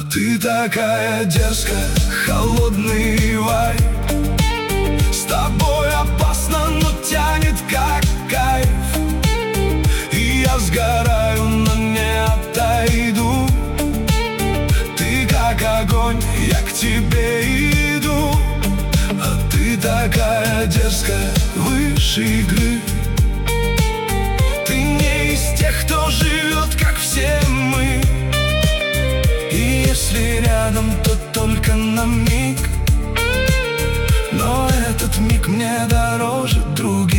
Ты такая дерзкая, холодный вайб. С тобой опасно, но тянет как кайф. И я сгораю, но не отойду. Ты как огонь, я к тебе иду. А ты такая дерзкая, выше игры. Ты не из тех, кто живет, как все мы. И если рядом, то только на миг. Но этот миг мне дороже других.